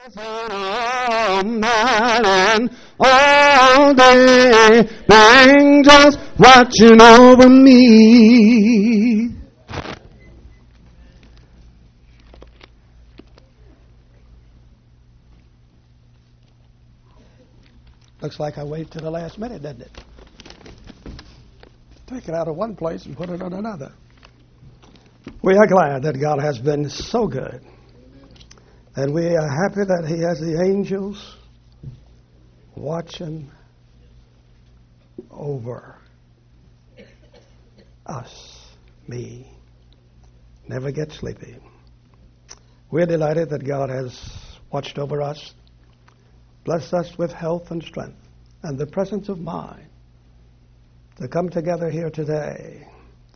All night and all day, the angels watching over me. Looks like I waited to the last minute, doesn't it? Take it out of one place and put it in another. We are glad that God has been so good. And we are happy that He has the angels watching over us, me. Never get sleepy. We're delighted that God has watched over us, blessed us with health and strength, and the presence of mind to come together here today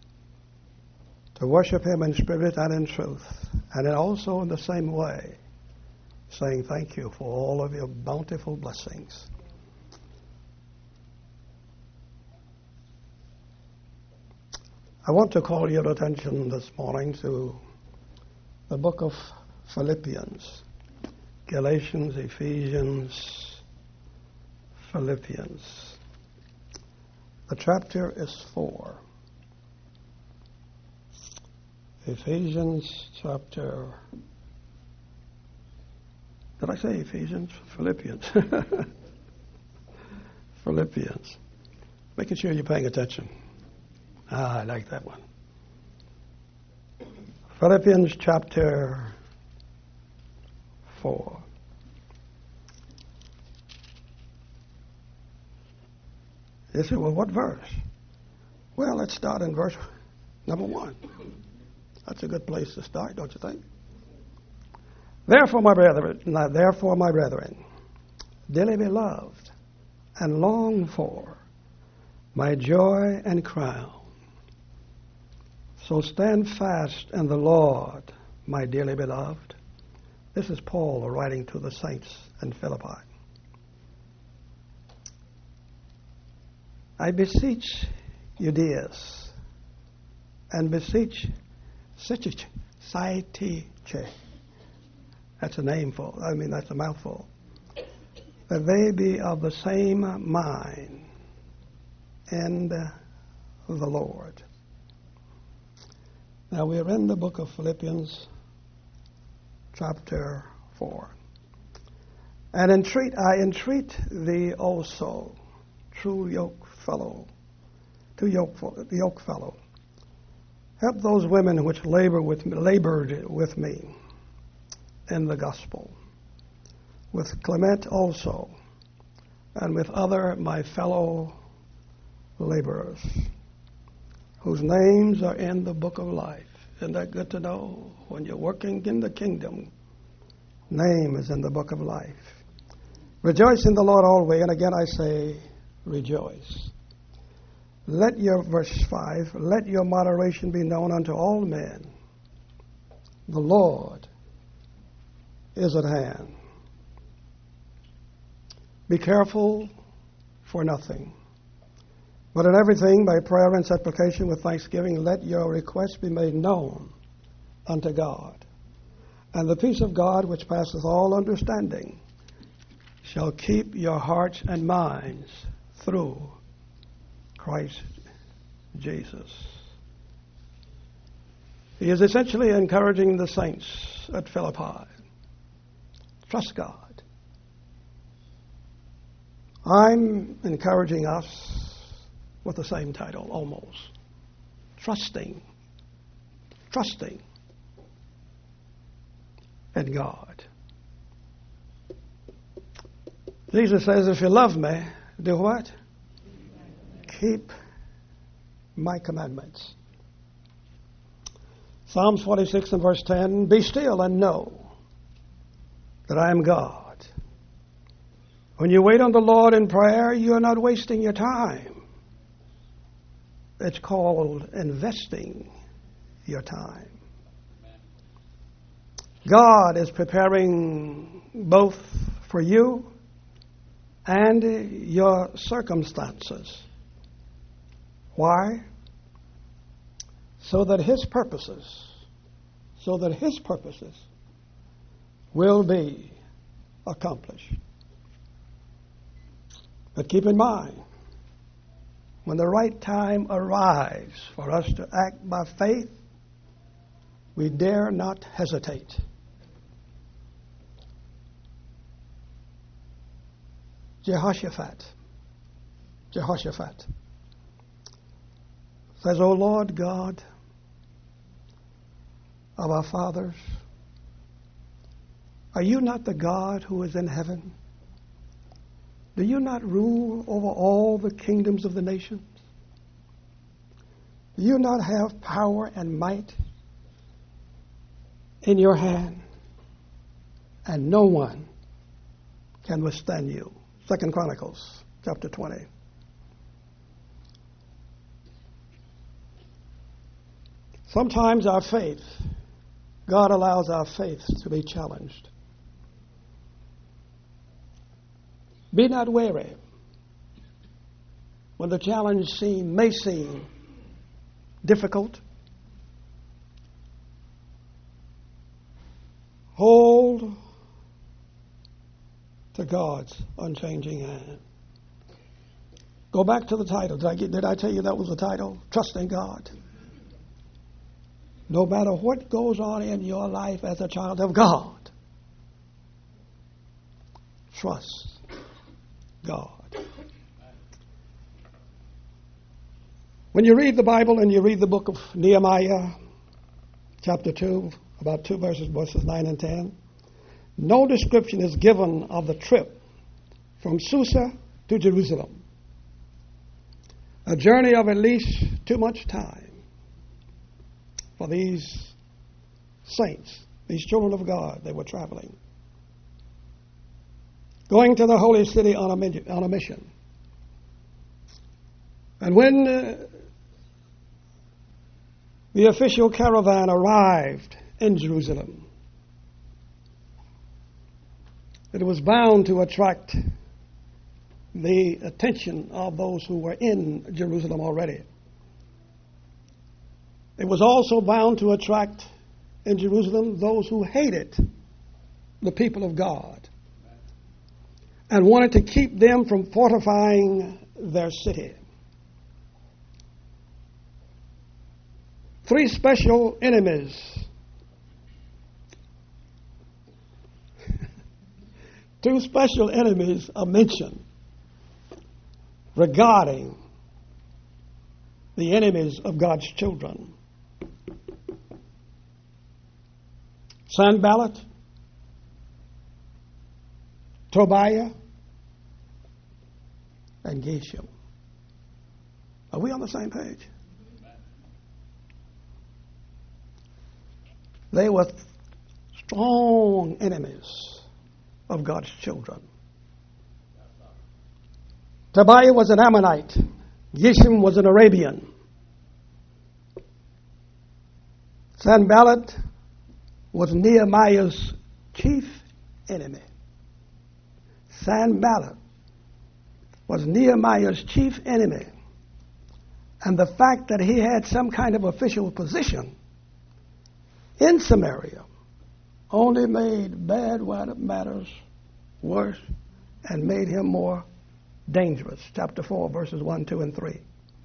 to worship Him in spirit and in truth, and also in the same way, saying thank you for all of your bountiful blessings. I want to call your attention this morning to the book of Philippians. Galatians, Ephesians, Philippians. The chapter is 4. Ephesians chapter... Did I say Ephesians? Philippians. Philippians. Making sure you're paying attention. I like that one. Philippians chapter 4. You say, well, what verse? Well, let's start in verse number 1. That's a good place to start, don't you think? Therefore, my brethren, dearly beloved and longed for, my joy and crown. So stand fast in the Lord, my dearly beloved. This is Paul writing to the saints in Philippi. I beseech you, dears, and beseech Sitiche. That's a that's a mouthful. That they be of the same mind in the Lord. Now we are in the book of Philippians, chapter 4. And I entreat thee also, true yoke fellow, help those women which labored with me in the gospel, with Clement also, and with other my fellow laborers, whose names are in the book of life. Isn't that good to know? When you're working in the kingdom, name is in the book of life. Rejoice in the Lord always, and again I say, rejoice. Verse 5, let your moderation be known unto all men. The Lord is at hand. Be careful for nothing, but in everything by prayer and supplication with thanksgiving, let your requests be made known unto God. And the peace of God, which passeth all understanding, shall keep your hearts and minds through Christ Jesus. He is essentially encouraging the saints at Philippi. Trust God. I'm encouraging us with the same title, almost. Trusting in God. Jesus says, if you love me, do what? Keep my commandments. Psalms 46 and verse 10, be still and know that I am God. When you wait on the Lord in prayer, you are not wasting your time. It's called investing your time. God is preparing both for you and your circumstances. Why? So that His purposes will be accomplish. But keep in mind, when the right time arrives for us to act by faith, we dare not hesitate. Jehoshaphat says, O Lord God of our fathers, are you not the God who is in heaven? Do you not rule over all the kingdoms of the nations? Do you not have power and might in your hand? And no one can withstand you. 2 Chronicles chapter 20. Sometimes our faith, God allows our faith to be challenged. Be not weary when the challenge may seem difficult. Hold to God's unchanging hand. Go back to the title. Did I tell you that was the title? Trusting God. No matter what goes on in your life as a child of God, trust God. When you read the Bible and you read the book of Nehemiah, chapter 2, about 2 verses 9 and 10, no description is given of the trip from Susa to Jerusalem. A journey of at least too much time for these saints, these children of God. They were traveling, going to the holy city on a mission. And when the official caravan arrived in Jerusalem, it was bound to attract the attention of those who were in Jerusalem already. It was also bound to attract in Jerusalem those who hated the people of God and wanted to keep them from fortifying their city. 3 special enemies two special enemies are mentioned regarding the enemies of God's children. Sanballat, Tobiah, and Geshem. Are we on the same page? They were strong enemies of God's children. Tobiah was an Ammonite. Geshem was an Arabian. Sanballat was Nehemiah's chief enemy. Sanballat was Nehemiah's chief enemy. And the fact that he had some kind of official position in Samaria only made bad matters worse and made him more dangerous. Chapter 4, verses 1, 2, and 3.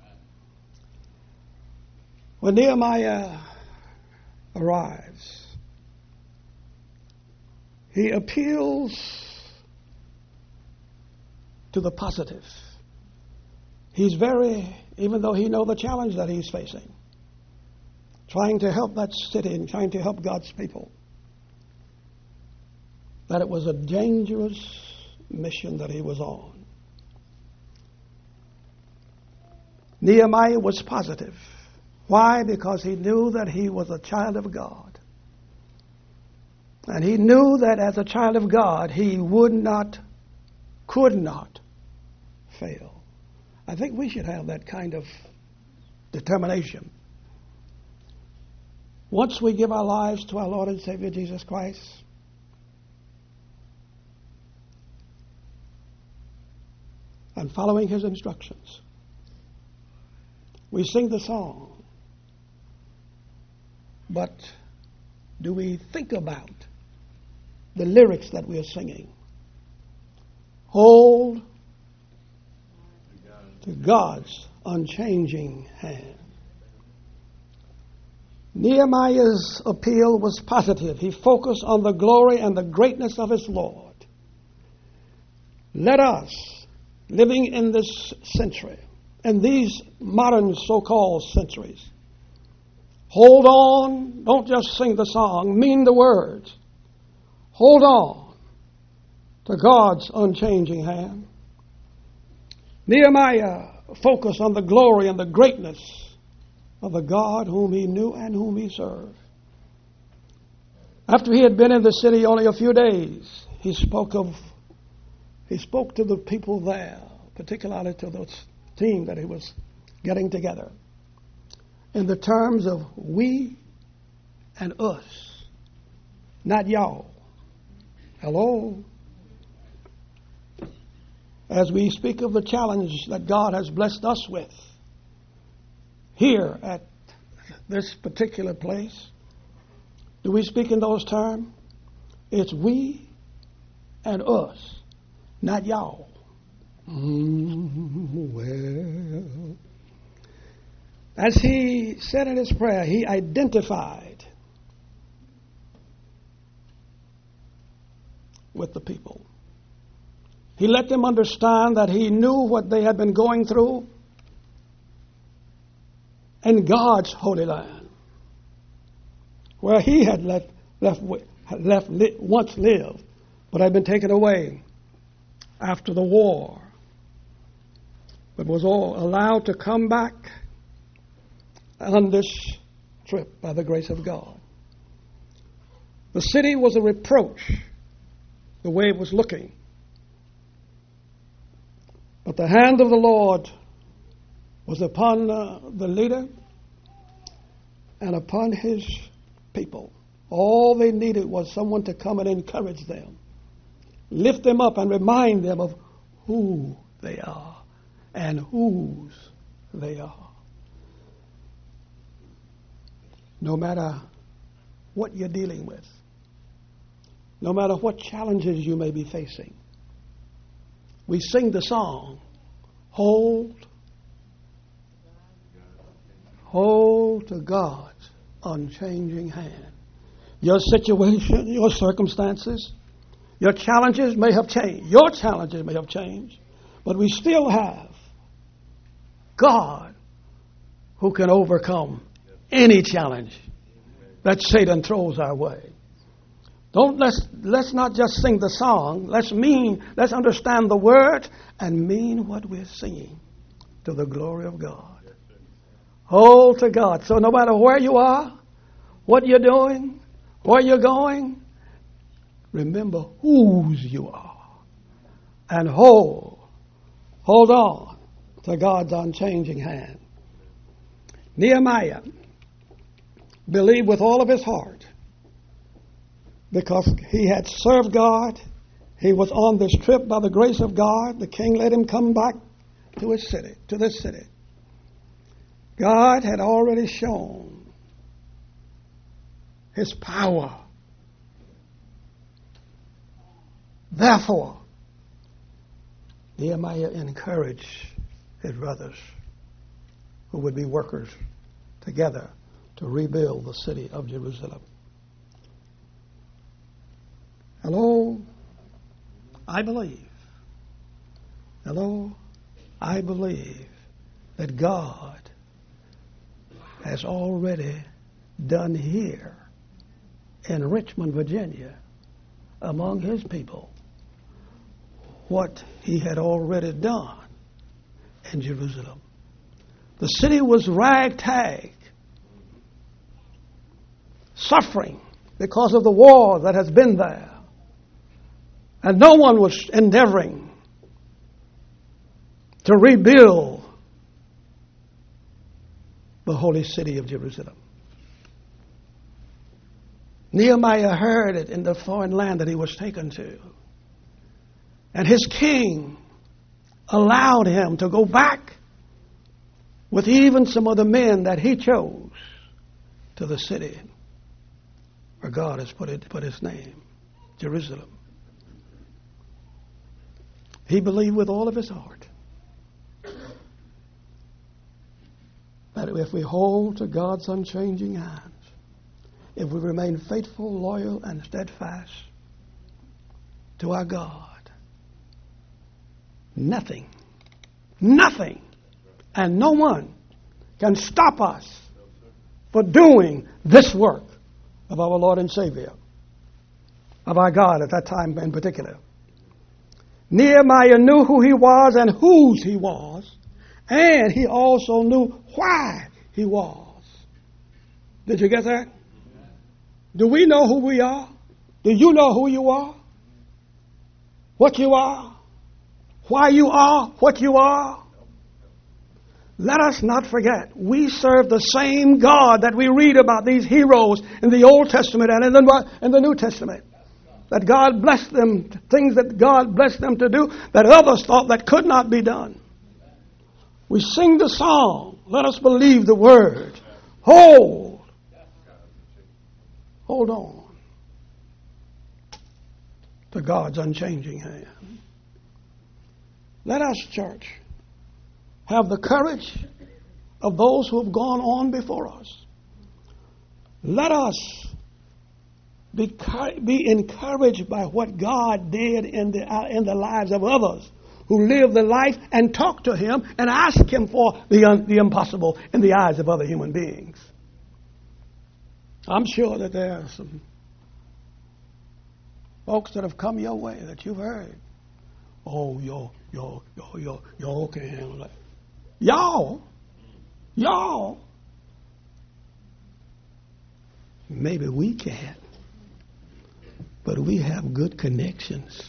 When Nehemiah arrives, he appeals to the positive. He's even though he knows the challenge that he's facing, trying to help that city and trying to help God's people, that it was a dangerous mission that he was on. Nehemiah was positive. Why? Because he knew that he was a child of God. And he knew that as a child of God, he could not fail. I think we should have that kind of determination. Once we give our lives to our Lord and Savior Jesus Christ, and following his instructions, we sing the song, but do we think about the lyrics that we are singing? Hold to God's unchanging hand. Nehemiah's appeal was positive. He focused on the glory and the greatness of his Lord. Let us, living in this century, and these modern so-called centuries, hold on, don't just sing the song, mean the words. Hold on to God's unchanging hand. Nehemiah focused on the glory and the greatness of the God whom he knew and whom he served. After he had been in the city only a few days, he spoke to the people there, particularly to the team that he was getting together, in the terms of we and us, not y'all. Hello? As we speak of the challenge that God has blessed us with here at this particular place, do we speak in those terms? It's we and us, not y'all. Well, as he said in his prayer, he identified with the people. He let them understand that he knew what they had been going through in God's holy land, where he had once lived, but had been taken away after the war, but was all allowed to come back on this trip by the grace of God. The city was a reproach, the way it was looking. But the hand of the Lord was upon the leader and upon his people. All they needed was someone to come and encourage them, lift them up and remind them of who they are and whose they are. No matter what you're dealing with, no matter what challenges you may be facing, we sing the song, hold to God's unchanging hand. Your situation, your circumstances, your challenges may have changed. Your challenges may have changed, but we still have God who can overcome any challenge that Satan throws our way. Let's not just sing the song. Let's understand the word and mean what we're singing to the glory of God. Hold to God. So no matter where you are, what you're doing, where you're going, remember whose you are. And hold on to God's unchanging hand. Nehemiah believed with all of his heart, because he had served God. He was on this trip by the grace of God. The king let him come back to his city, to this city. God had already shown his power. Therefore, Nehemiah encouraged his brothers who would be workers together to rebuild the city of Jerusalem. Hello, I believe that God has already done here in Richmond, Virginia, among his people, what he had already done in Jerusalem. The city was ragtag, suffering because of the war that has been there. And no one was endeavoring to rebuild the holy city of Jerusalem. Nehemiah heard it in the foreign land that he was taken to. And his king allowed him to go back with even some of the men that he chose to the city where God has put his name, Jerusalem. He believed with all of his heart that if we hold to God's unchanging hands, if we remain faithful, loyal, and steadfast to our God, nothing, and no one can stop us for doing this work of our Lord and Savior, of our God at that time in particular. Nehemiah knew who he was and whose he was, and he also knew why he was. Did you get that? Do we know who we are? Do you know who you are? What you are? Why you are what you are? Let us not forget, we serve the same God that we read about these heroes in the Old Testament and in the New Testament. That God blessed them, things that God blessed them to do that others thought that could not be done. We sing the song, let us believe the word. Hold on to God's unchanging hand. Let us, church, have the courage of those who have gone on before us. Let us be encouraged by what God did in the lives of others who lived the life, and talk to Him and ask Him for the impossible in the eyes of other human beings. I'm sure that there are some folks that have come your way that you've heard. Oh, y'all can't handle that. Y'all. Maybe we can, but we have good connections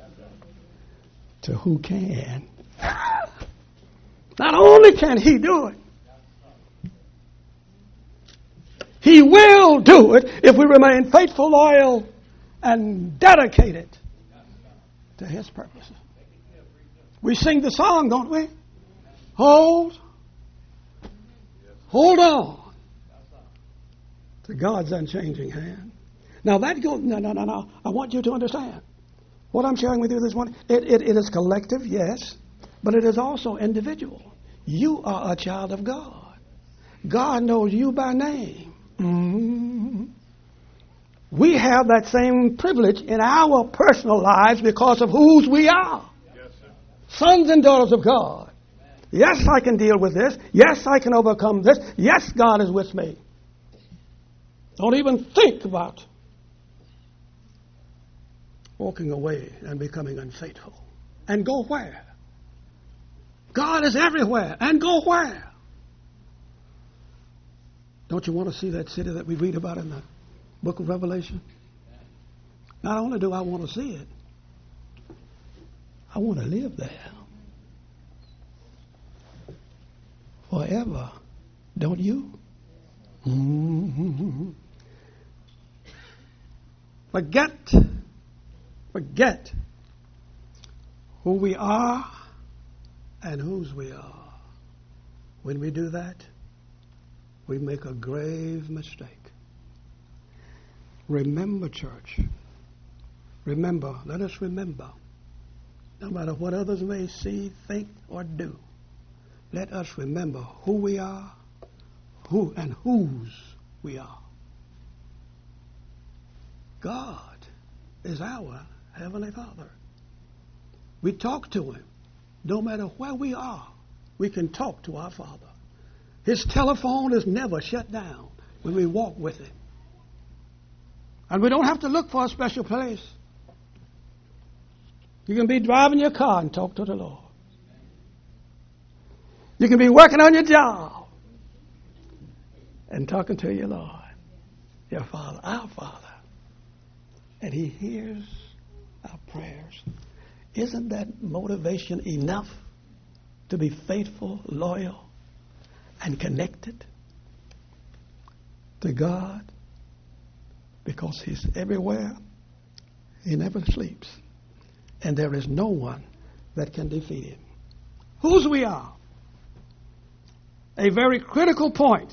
to who can. Not only can He do it, He will do it if we remain faithful, loyal, and dedicated to His purposes. We sing the song, don't we? Hold on to God's unchanging hand. Now that goes. No. I want you to understand what I'm sharing with you this morning. It is collective, yes, but it is also individual. You are a child of God. God knows you by name. Mm-hmm. We have that same privilege in our personal lives because of whose we are. Yes, sons and daughters of God. Yes, I can deal with this. Yes, I can overcome this. Yes, God is with me. Don't even think about walking away and becoming unfaithful. And go where? God is everywhere. And go where? Don't you want to see that city that we read about in the book of Revelation? Not only do I want to see it, I want to live there forever. Don't you? Mm-hmm. Forget who we are and whose we are. When we do that, we make a grave mistake. Remember, church. Let us remember. No matter what others may see, think, or do, let us remember who we are, who and whose we are. God is our Heavenly Father. We talk to Him. No matter where we are, we can talk to our Father. His telephone is never shut down when we walk with Him. And we don't have to look for a special place. You can be driving your car and talk to the Lord. You can be working on your job and talking to your Lord, your Father, our Father. And He hears our prayers. Isn't that motivation enough to be faithful, loyal, and connected to God? Because He's everywhere. He never sleeps. And there is no one that can defeat Him. Whose we are. A very critical point.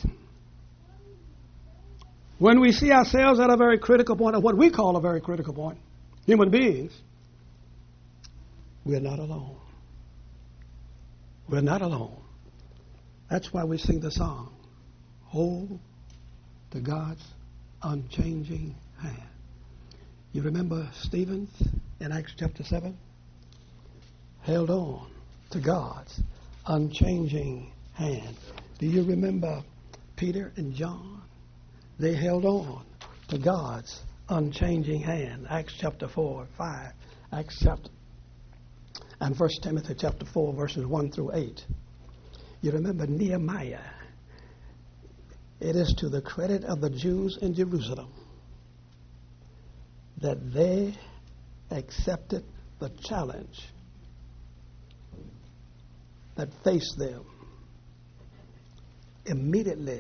When we see ourselves at a very critical point, or what we call a very critical point, human beings, we're not alone. We're not alone. That's why we sing the song, hold to God's unchanging hand. You remember Stephen in Acts chapter 7? Held on to God's unchanging hand. Do you remember Peter and John? They held on to God's unchanging hand. Acts chapter 4, 5. Acts chapter and 1 Timothy chapter 4, verses 1 through 8. You remember Nehemiah. It is to the credit of the Jews in Jerusalem that they accepted the challenge that faced them. Immediately,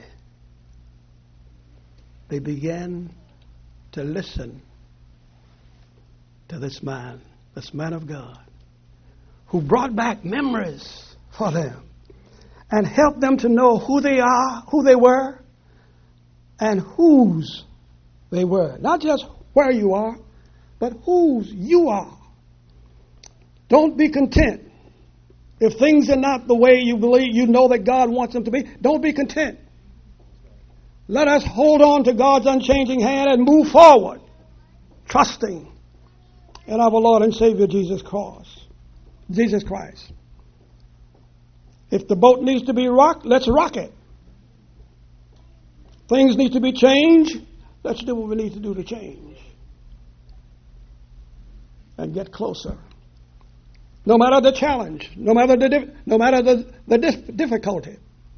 they began to listen to this man of God, who brought back memories for them and helped them to know who they are, who they were, and whose they were. Not just where you are, but whose you are. Don't be content. If things are not the way you believe, you know that God wants them to be, don't be content. Let us hold on to God's unchanging hand and move forward, trusting in our Lord and Savior Jesus Christ. If the boat needs to be rocked, let's rock it. Things need to be changed, let's do what we need to do to change. And get closer. No matter the challenge, no matter the difficulty.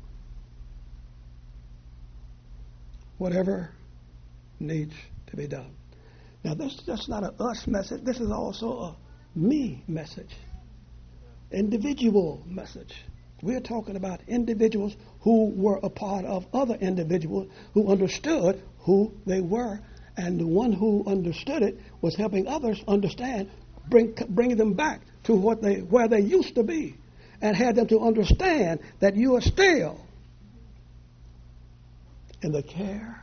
Whatever needs to be done. Now, this is just not a us message. This is also a me message. Individual message. We're talking about individuals who were a part of other individuals who understood who they were. And the one who understood it was helping others understand, bringing them back to where they used to be, and had them to understand that you are still in the care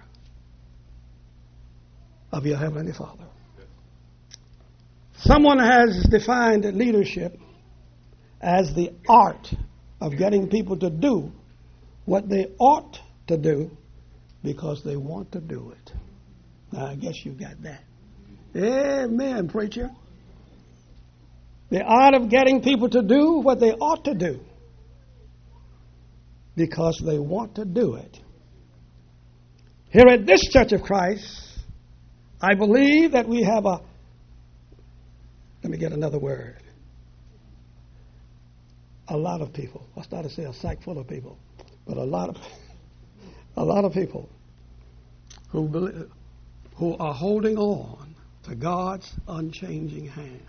of your Heavenly Father. Someone has defined leadership as the art of getting people to do what they ought to do because they want to do it. Now, I guess you got that. Amen, preacher. The art of getting people to do what they ought to do because they want to do it. Here at this Church of Christ, I believe that we have let me get another word. A lot of people. I started to say a sack full of people, but a lot of people who are holding on to God's unchanging hand.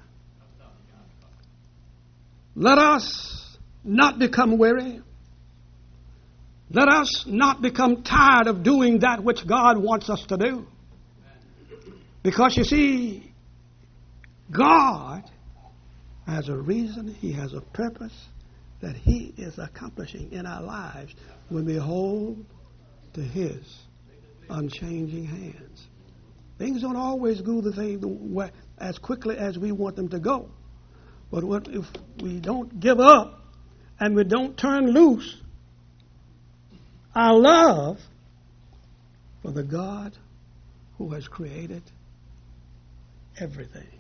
Let us not become weary. Let us not become tired of doing that which God wants us to do. Because you see, God has a reason, He has a purpose that He is accomplishing in our lives when we hold to His unchanging hands. Things don't always go as quickly as we want them to go. But what if we don't give up and we don't turn loose our love for the God who has created everything?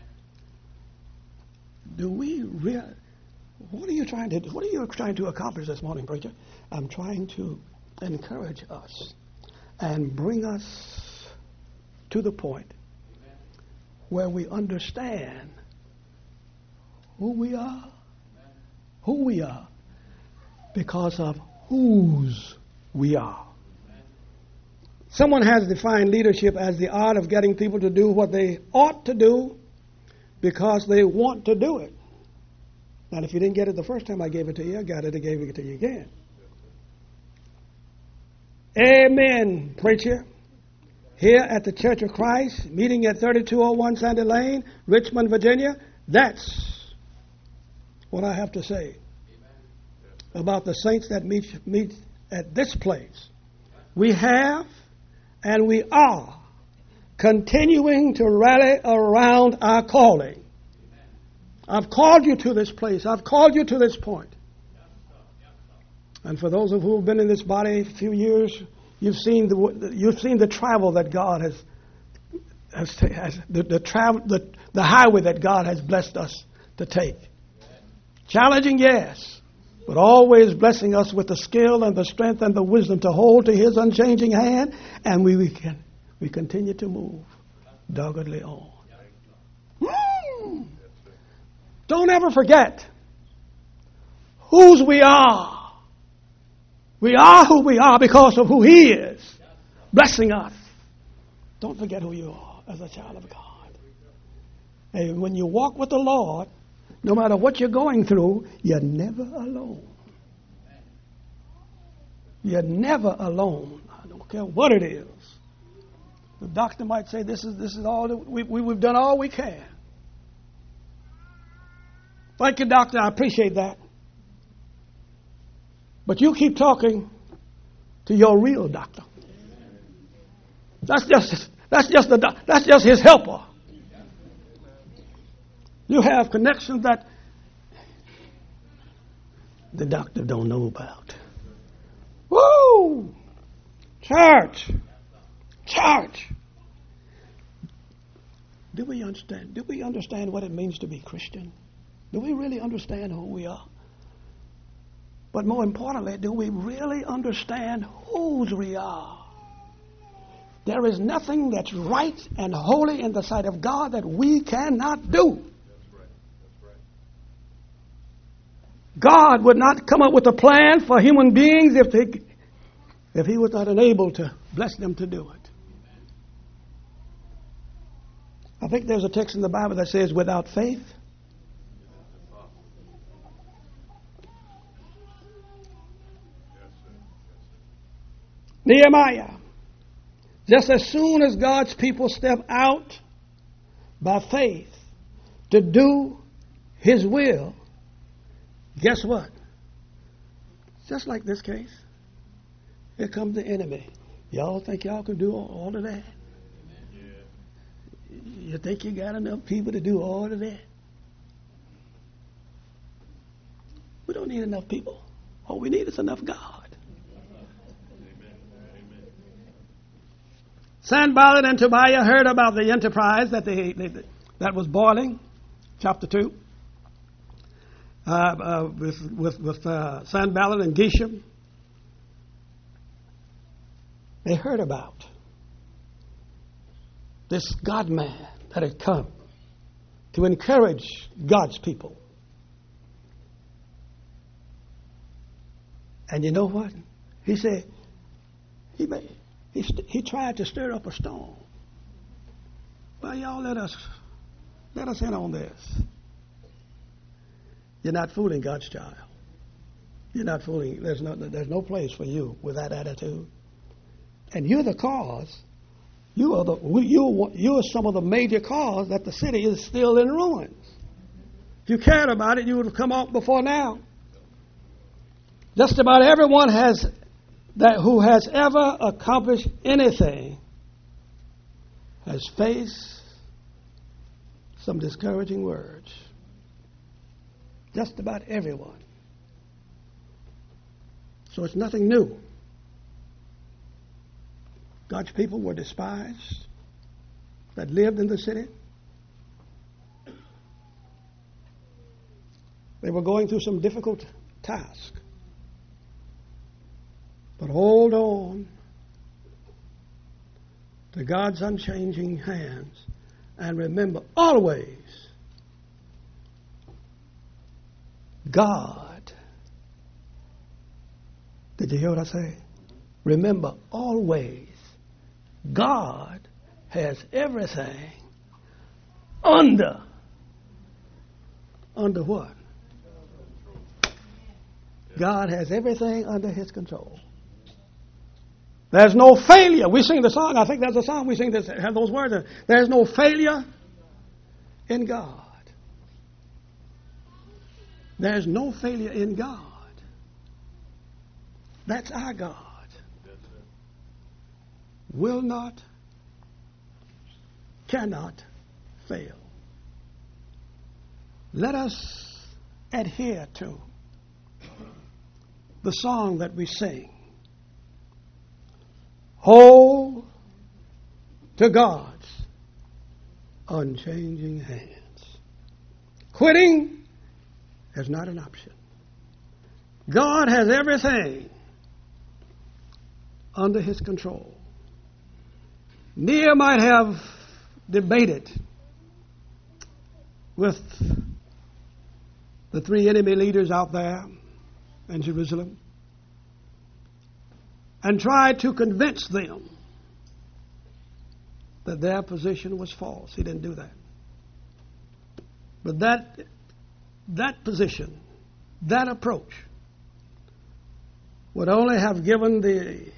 Do we really? What are you trying to do? What are you trying to accomplish this morning, preacher? I'm trying to encourage us and bring us to the point where we understand who we are, because of whose we are. Someone has defined leadership as the art of getting people to do what they ought to do because they want to do it. Now, if you didn't get it the first time I gave it to you, I got it and gave it to you again. Amen, preacher. Here at the Church of Christ, meeting at 3201 Sandy Lane, Richmond, Virginia, that's what I have to say about the saints that meet at this place. We have and we are continuing to rally around our calling. I've called you to this place. I've called you to this point. And for those of you who have been in this body a few years, you've seen the travel that God has the highway that God has blessed us to take. Challenging, yes, but always blessing us with the skill and the strength and the wisdom to hold to His unchanging hand, and we continue to move doggedly on. Don't ever forget whose we are. We are who we are because of who He is, blessing us. Don't forget who you are as a child of God. And when you walk with the Lord, no matter what you're going through, you're never alone. You're never alone. I don't care what it is. The doctor might say, "This is all that we've done all we can." Thank you, doctor. I appreciate that. But you keep talking to your real doctor. That's just his helper. You have connections that the doctor don't know about. Woo! Church. Do we understand? Do we understand what it means to be Christian? Do we really understand who we are? But more importantly, do we really understand whose we are? There is nothing that's right and holy in the sight of God that we cannot do. God would not come up with a plan for human beings if He was not enabled to bless them to do it. I think there's a text in the Bible that says, without faith, Nehemiah, just as soon as God's people step out by faith to do His will, guess what? Just like this case, here comes the enemy. Y'all think y'all can do all of that? You think you got enough people to do all of that? We don't need enough people. All we need is enough God. Sanballat and Tobiah heard about the enterprise that was boiling, chapter 2, with Sanballat and Geshem. They heard about this God-man that had come to encourage God's people. And you know what? He said, he tried to stir up a storm. Well, y'all let us in on this. You're not fooling God's child. You're not fooling. There's no place for you with that attitude. And you're the cause. You are some of the major cause that the city is still in ruins. If you cared about it, you would have come out before now. Just about everyone who has ever accomplished anything has faced some discouraging words. Just about everyone. So it's nothing new. God's people were despised that lived in the city. They were going through some difficult task. But hold on to God's unchanging hands and remember always God. Did you hear what I say? Remember always God has everything under what? God has everything under His control. There's no failure. We sing the song. I think there's a song we sing that have those words in it. There's no failure in God. There's no failure in God. That's our God. Will not, cannot fail. let us adhere to the song that we sing. Hold to God's unchanging hands. Quitting is not an option. God has everything under His control. Nehemiah might have debated with the three enemy leaders out there in Jerusalem and tried to convince them that their position was false. He didn't do that. But that position, that approach, would only have given the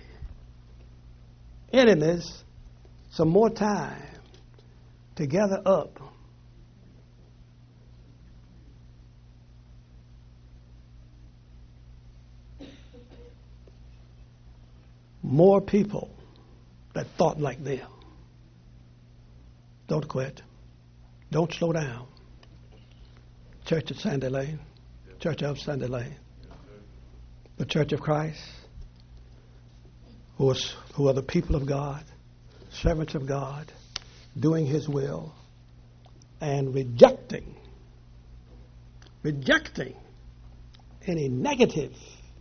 enemies some more time to gather up more people that thought like them. Don't quit. Don't slow down. Church at Sandy Lane, Church of Sandy Lane, the Church of Christ, who are the people of God, servants of God, doing His will, and rejecting any negative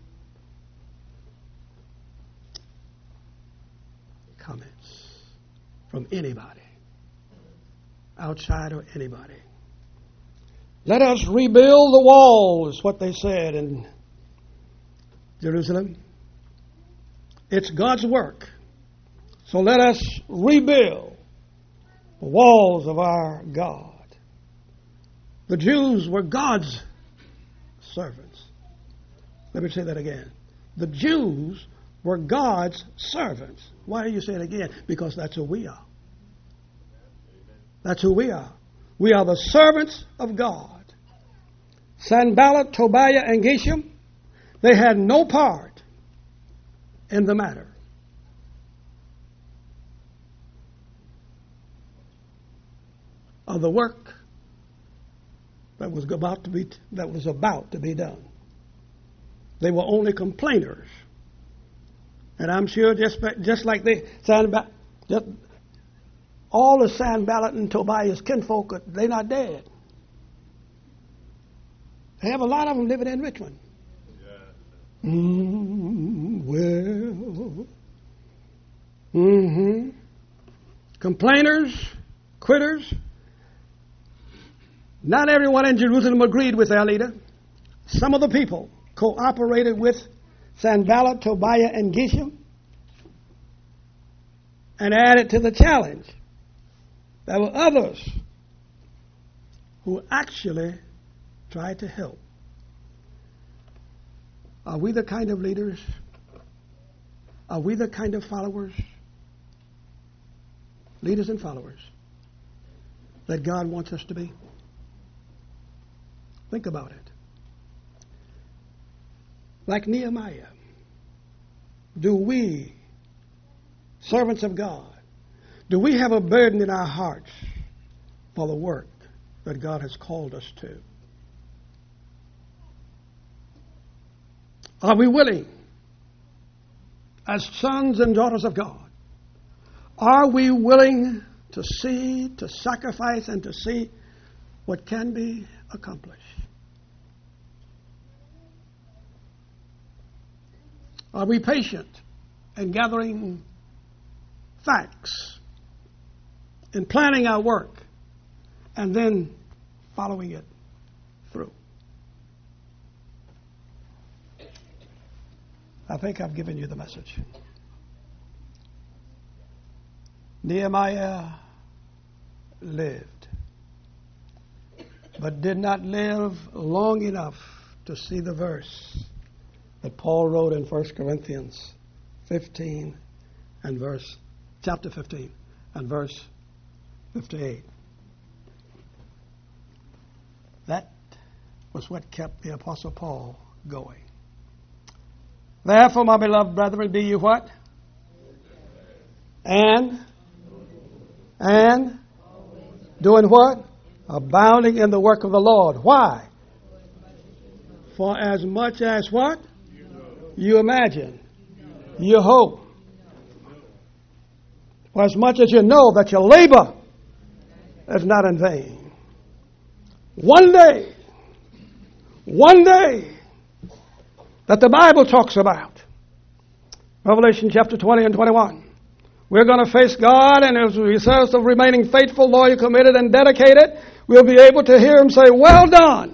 comments from anybody, outside or anybody. Let us rebuild the wall, is what they said in Jerusalem. It's God's work. So let us rebuild the walls of our God. The Jews were God's servants. Let me say that again. The Jews were God's servants. Why do you say it again? Because that's who we are. That's who we are. We are the servants of God. Sanballat, Tobiah, and Geshem, they had no part in the matter. Of the work that was about to be done. They were only complainers. And I'm sure just like all the Sanballat and Tobiah's kinfolk, they're not dead. They have a lot of them living in Richmond. Complainers, quitters. Not everyone in Jerusalem agreed with their leader. Some of the people cooperated with Sanballat, Tobiah, and Geshem and added to the challenge. There were others who actually tried to help. Are we the kind of leaders? Are we the kind of followers? Leaders and followers that God wants us to be? Think about it. Like Nehemiah, do we, servants of God, do we have a burden in our hearts for the work that God has called us to? Are we willing, as sons and daughters of God, are we willing to see, to sacrifice, and to see what can be accomplished? Are we patient in gathering facts, in planning our work, and then following it through? I think I've given you the message. Nehemiah lived, but did not live long enough to see the verse that Paul wrote in 1 Corinthians 15 and chapter 15 and verse 58. That was what kept the Apostle Paul going. Therefore, my beloved brethren, be you what? And doing what? Abounding in the work of the Lord. Why? For as much as what? You imagine. You hope. For as much as you know that your labor is not in vain. One day that the Bible talks about, Revelation chapter 20 and 21, we're going to face God, and as a result of remaining faithful, loyal, committed, and dedicated, we'll be able to hear Him say, well done.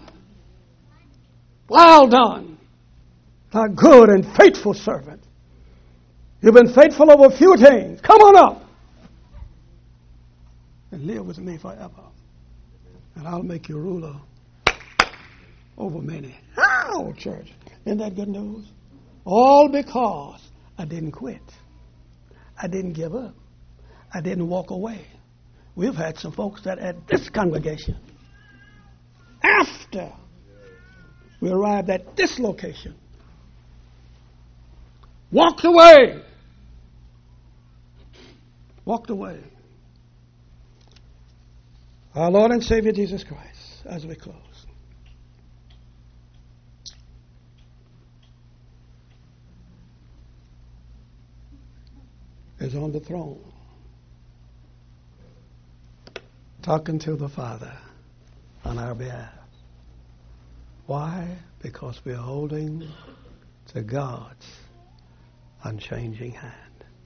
Well done, thy good and faithful servant. You've been faithful over a few things. Come on up and live with me forever. And I'll make you ruler over many. Oh, church. Isn't that good news? All because I didn't quit. I didn't give up. I didn't walk away. We've had some folks that at this congregation, after we arrived at this location, walked away. Walked away. Our Lord and Savior Jesus Christ, as we close, is on the throne, talking to the Father on our behalf. Why? Because we're holding to God's unchanging hand.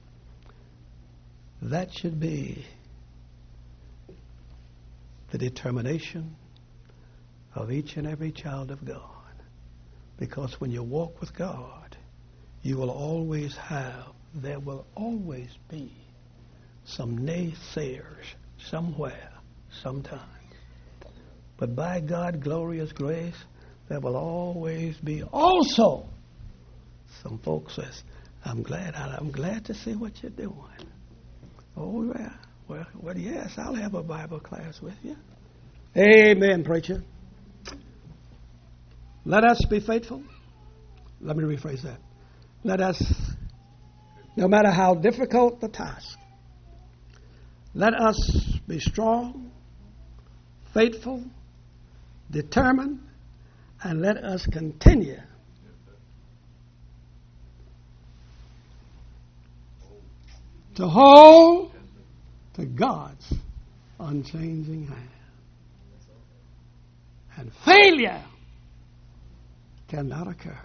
That should be the determination of each and every child of God. Because when you walk with God, you will always there will always be some naysayers somewhere, sometimes. But by God's glorious grace, there will always be also some folks says, I'm glad to see what you're doing. Oh, yeah. Well, yes, I'll have a Bible class with you. Amen, preacher. Let us be faithful. Let me rephrase that. Let us, no matter how difficult the task, let us be strong, faithful, determined, and let us continue to hold to God's unchanging hand. And failure cannot occur.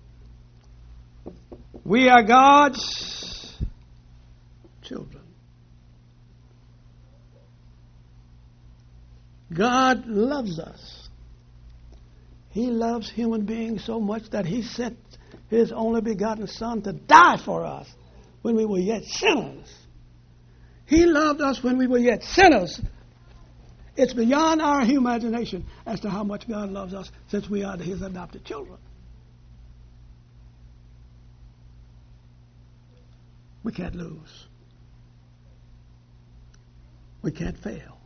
We are God's children. God loves us. He loves human beings so much that He sent His only begotten Son to die for us when we were yet sinners. He loved us when we were yet sinners. It's beyond our imagination as to how much God loves us since we are His adopted children. We can't lose. We can't fail.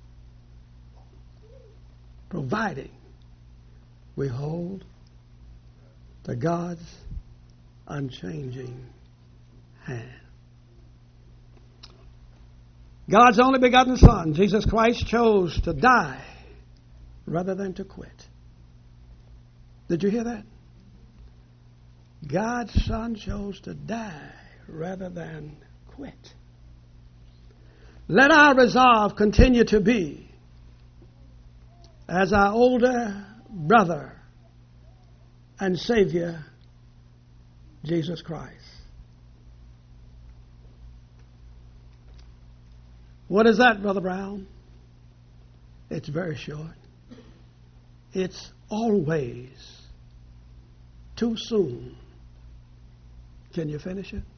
Providing we hold to God's unchanging hand. God's only begotten Son, Jesus Christ, chose to die rather than to quit. Did you hear that? God's Son chose to die rather than quit. Let our resolve continue to be, as our older brother and Savior, Jesus Christ. What is that, Brother Brown? It's very short. It's always too soon. Can you finish it?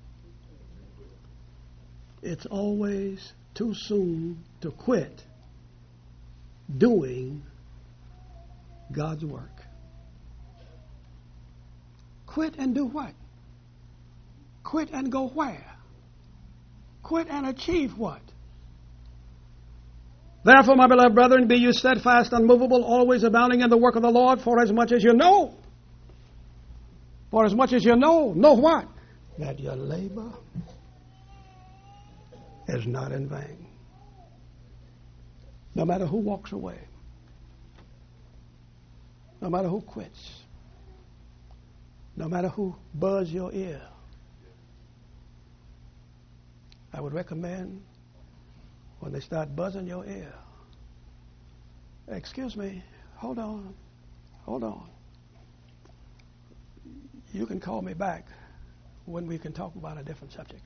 It's always too soon to quit doing God's work. Quit and do what? Quit and go where? Quit and achieve what? Therefore, my beloved brethren, be you steadfast, unmovable, always abounding in the work of the Lord, for as much as you know. For as much as you know what? That your labor is not in vain. No matter who walks away, no matter who quits, no matter who buzz your ear, I would recommend when they start buzzing your ear, excuse me, hold on. You can call me back when we can talk about a different subject.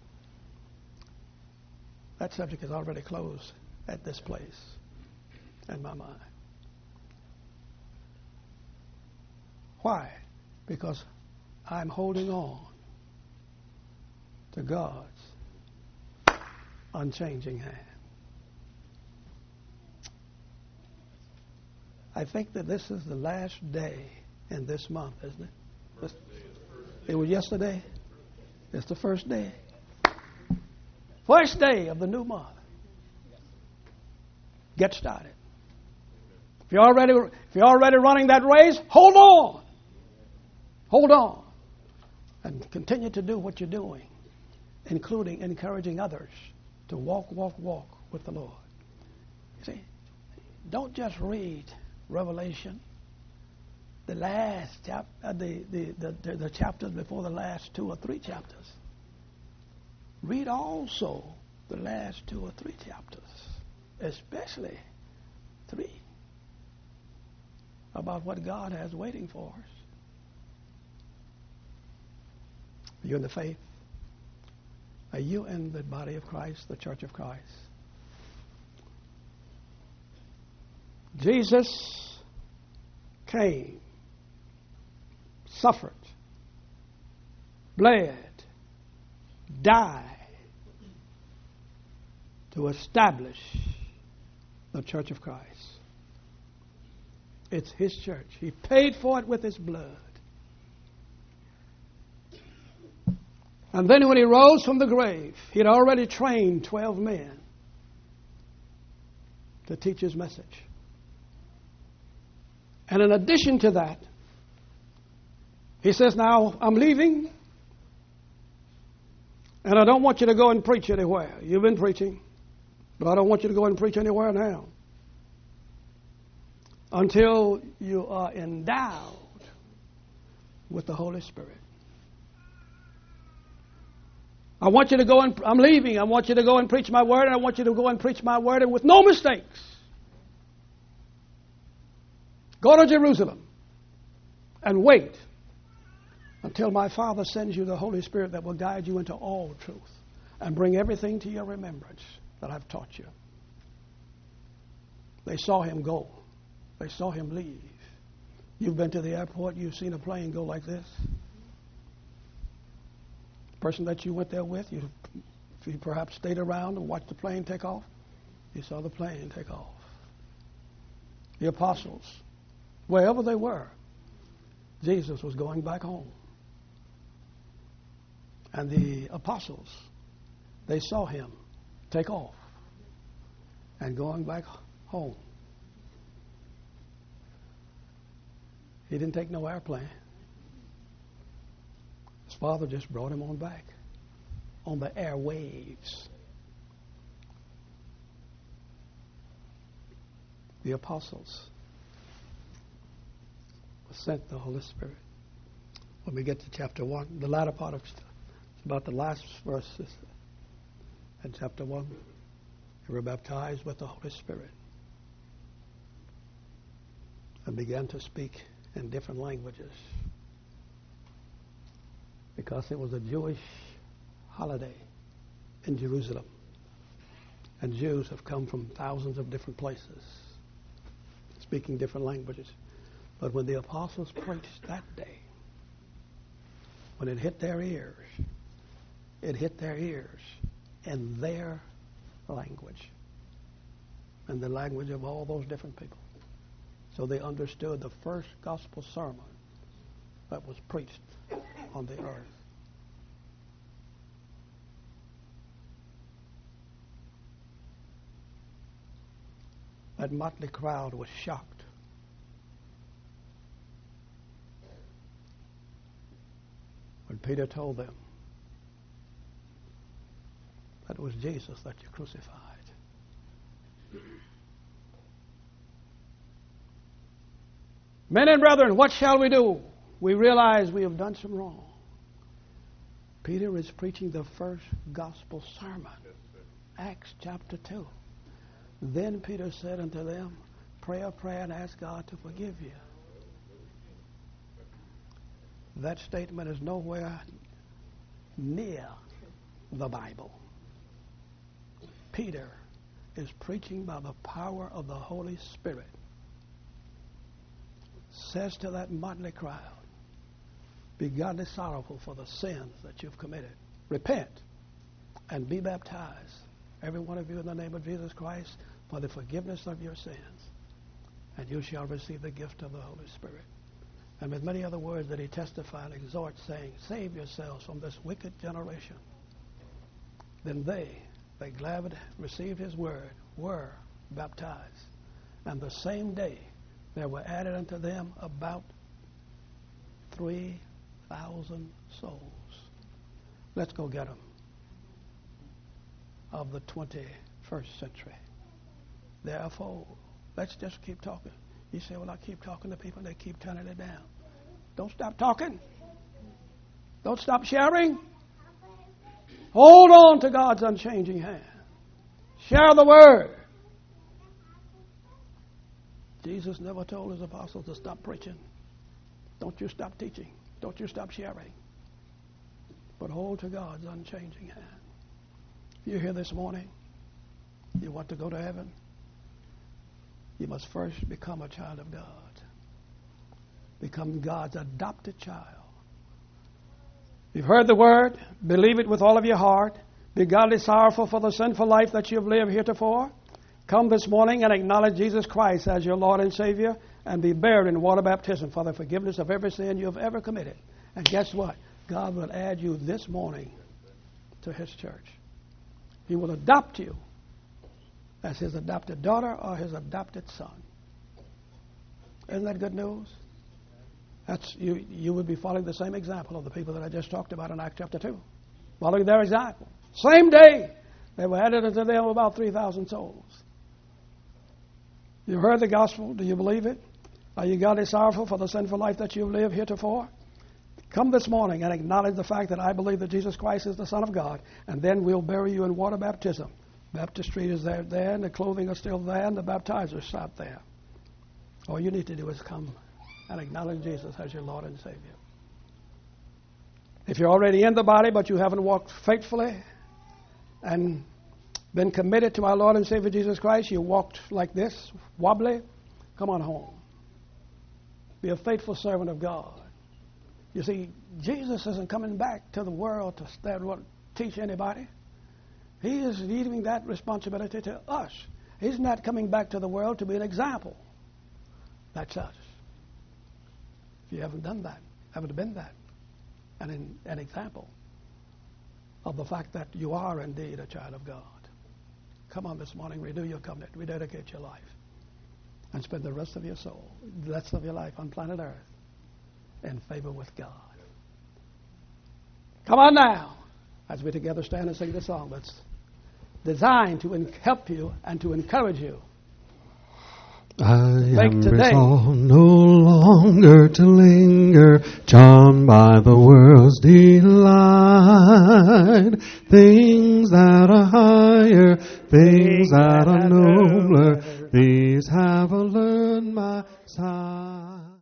That subject is already closed at this place in my mind. Why? Because I'm holding on to God's unchanging hand. I think that this is the last day in this month, isn't it? It was yesterday. It's the first day. First day of the new month. Get started. If you're already running that race, hold on. Hold on. And continue to do what you're doing, including encouraging others to walk with the Lord. See, don't just read Revelation, the last chapter, the chapters before the last 2 or 3 chapters. Read also the last 2 or 3 chapters, especially 3, about what God has waiting for us. Are you in the faith? Are you in the body of Christ, the church of Christ? Jesus came, suffered, bled, died to establish the church of Christ. It's his church. He paid for it with his blood. And then when he rose from the grave, he had already trained 12 men to teach his message. And in addition to that, he says, now I'm leaving, and I don't want you to go and preach anywhere. You've been preaching, but I don't want you to go and preach anywhere now until you are endowed with the Holy Spirit. I want you to go and, I'm leaving, I want you to go and preach my word, and I want you to go and preach my word, and with no mistakes. Go to Jerusalem and wait until my Father sends you the Holy Spirit that will guide you into all truth and bring everything to your remembrance that I've taught you. They saw him go. They saw him leave. You've been to the airport, you've seen a plane go like this. The person that you went there with, you perhaps stayed around and watched the plane take off. You saw the plane take off. The apostles, wherever they were, Jesus was going back home. And the apostles, they saw him take off and going back home. He didn't take no airplane. His Father just brought him on back on the airwaves. The apostles sent the Holy Spirit. When we get to chapter 1, the latter part of it's about the last verses in chapter 1. They were baptized with the Holy Spirit and began to speak in different languages because it was a Jewish holiday in Jerusalem. And Jews have come from thousands of different places speaking different languages. But when the apostles preached that day, when it hit their ears in their language, and the language of all those different people. So they understood the first gospel sermon that was preached on the earth. That motley crowd was shocked. When Peter told them that it was Jesus that you crucified. Men and brethren, what shall we do? We realize we have done some wrong. Peter is preaching the first gospel sermon. Acts chapter 2. Then Peter said unto them, pray a prayer and ask God to forgive you. That statement is nowhere near the Bible. Peter is preaching by the power of the Holy Spirit. Says to that motley crowd, be godly sorrowful for the sins that you've committed. Repent and be baptized, every one of you, in the name of Jesus Christ, for the forgiveness of your sins, and you shall receive the gift of the Holy Spirit. And with many other words that he testified and exhorts, saying, save yourselves from this wicked generation. Then they gladly received his word, were baptized. And the same day there were added unto them about 3,000 souls. Let's go get them. Of the 21st century. Therefore, let's just keep talking. You say, well, I keep talking to people and they keep turning it down. Don't stop talking. Don't stop sharing. Hold on to God's unchanging hand. Share the word. Jesus never told his apostles to stop preaching. Don't you stop teaching. Don't you stop sharing. But hold to God's unchanging hand. If you're here this morning, you want to go to heaven, you must first become a child of God. Become God's adopted child. You've heard the word. Believe it with all of your heart. Be godly sorrowful for the sinful life that you've lived heretofore. Come this morning and acknowledge Jesus Christ as your Lord and Savior, and be buried in water baptism for the forgiveness of every sin you have ever committed. And guess what? God will add you this morning to his church. He will adopt you as his adopted daughter or his adopted son. Isn't that good news? That's you would be following the same example of the people that I just talked about in Acts chapter 2. Following their example. Same day, they were added unto them about 3,000 souls. You heard the gospel. Do you believe it? Are you godly sorrowful for the sinful life that you've lived heretofore? Come this morning and acknowledge the fact that I believe that Jesus Christ is the Son of God, and then we'll bury you in water baptism. Baptistry is there, and the clothing is still there, and the baptizers sat there. All you need to do is come and acknowledge Jesus as your Lord and Savior. If you're already in the body, but you haven't walked faithfully and been committed to our Lord and Savior Jesus Christ, you walked like this, wobbly, come on home. Be a faithful servant of God. You see, Jesus isn't coming back to the world to teach anybody. He is leaving that responsibility to us. He's not coming back to the world to be an example. That's us. If you haven't done that, haven't been that, and an example of the fact that you are indeed a child of God, come on this morning, renew your covenant, rededicate your life, and spend the rest of your soul, the rest of your life on planet Earth in favor with God. Come on now, as we together stand and sing this song that's designed to help you and to encourage you. I am resolved no longer to linger, charmed by the world's delight. Things that are higher, things that are nobler, these have allured my sight.